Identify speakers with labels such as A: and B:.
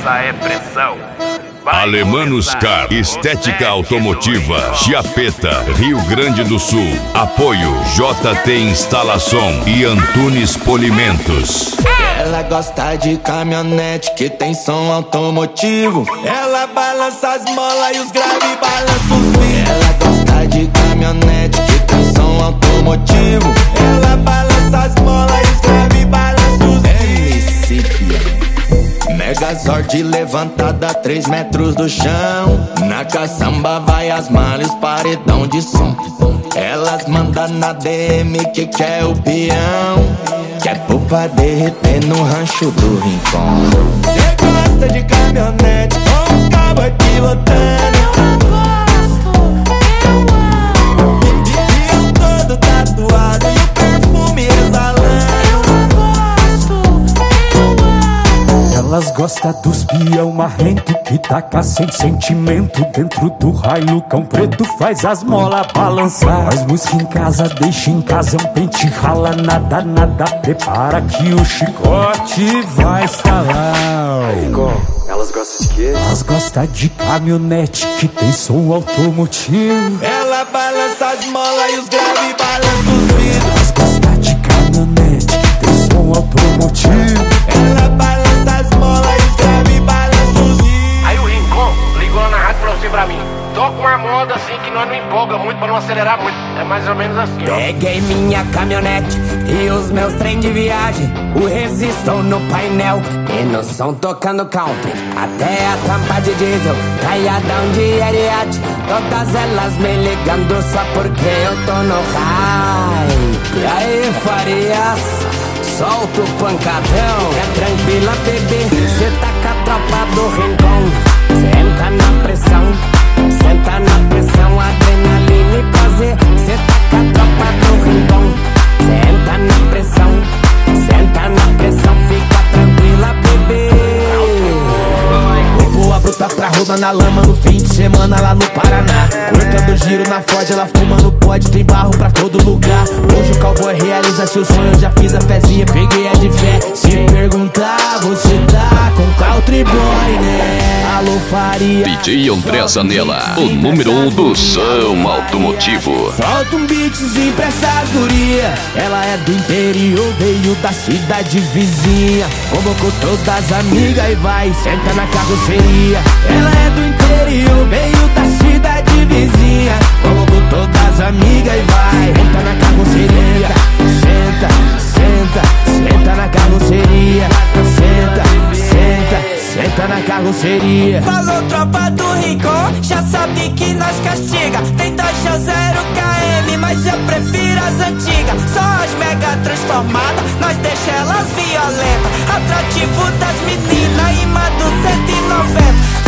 A: essa é pressão.
B: Alemanos Car, estética automotiva, Chiapeta, Rio Grande do Sul. Apoio JT Instalação e Antunes Polimentos.
C: Ela gosta de caminhonete que tem som automotivo. Ela balança as molas e os graves balançam os vidros. Ela gosta de caminhonete que tem som automotivo. Ela balança as molas e os graves balançam os vidros. Megazord levantada a 3 metros do chão. Na caçamba vai as malas, paredão de som. Elas mandam na DM que quer o peão, que é pra derreter no rancho do Rincon. Cê gosta de caminhonete com um cabo pilotando. E eu todo tatuado e o perfume exalando.
D: Elas gostam dos peão marrento que taca sem sentimento dentro do raio. Cão preto faz as molas balançar. Faz música em casa, deixa em casa, um pente rala, nada, nada. Prepara que o chicote vai estalar.
E: Elas gostam de quê?
D: Elas gostam de caminhonete que tem som automotivo.
C: Ela balança as molas e os graves balançam os vidros.
D: Elas gostam de caminhonete que tem som automotivo.
C: Ela balança as molas e os graves balançam os vidros.
A: Aí o Rincon ligou lá na rádio e falou assim pra mim: toca uma moda assim que nós não empolga muito pra não acelerar muito. É mais ou menos assim, ó.
C: Peguei minha caminhonete e os meus trem de viagem, o resistor no painel e no som tocando country. Até a tampa de diesel, talhadão de Ariat. Todas elas me ligando só porque eu tô no high. E aí, Farias, solta o pancadão. É tranquila, bebê, cê tá com a tropa do Rincon. Senta na pressão, senta na pressão, adrenalina e prazer. Cê tá com a tropa do Rincon. Senta na pressão, senta na pressão, fica tranquila, bebê.
F: Boa bruta pra roda na lama no fim de semana lá no Paraná. Cortando giro na Ford, ela fumando pode, tem barro pra todo lugar. Hoje o cowboy realiza seu sonho, já fiz a fezinha, peguei a de fé. Se perguntar, você tá com country boy, né? Alô, Faria.
B: DJ André Zanella, o número 1 do som automotivo.
F: Solta um beatzinho pra essas guria. Ela é do interior, veio da cidade vizinha. Convocou todas as amigas e vai, senta na carroceria. Ela é do interior, veio da cidade vizinha. Convocou todas as amigas e vai, senta na carroceria. Senta, senta, senta na carroceria. Senta, senta, senta na carroceria.
C: Falou tropa do Rincon, já sabe que nós castiga. Tem Dodge 0 KM, mas eu prefiro as antigas. Só as mega transformadas, nós deixa elas violentas. Atrativo das meninas, imã do 190.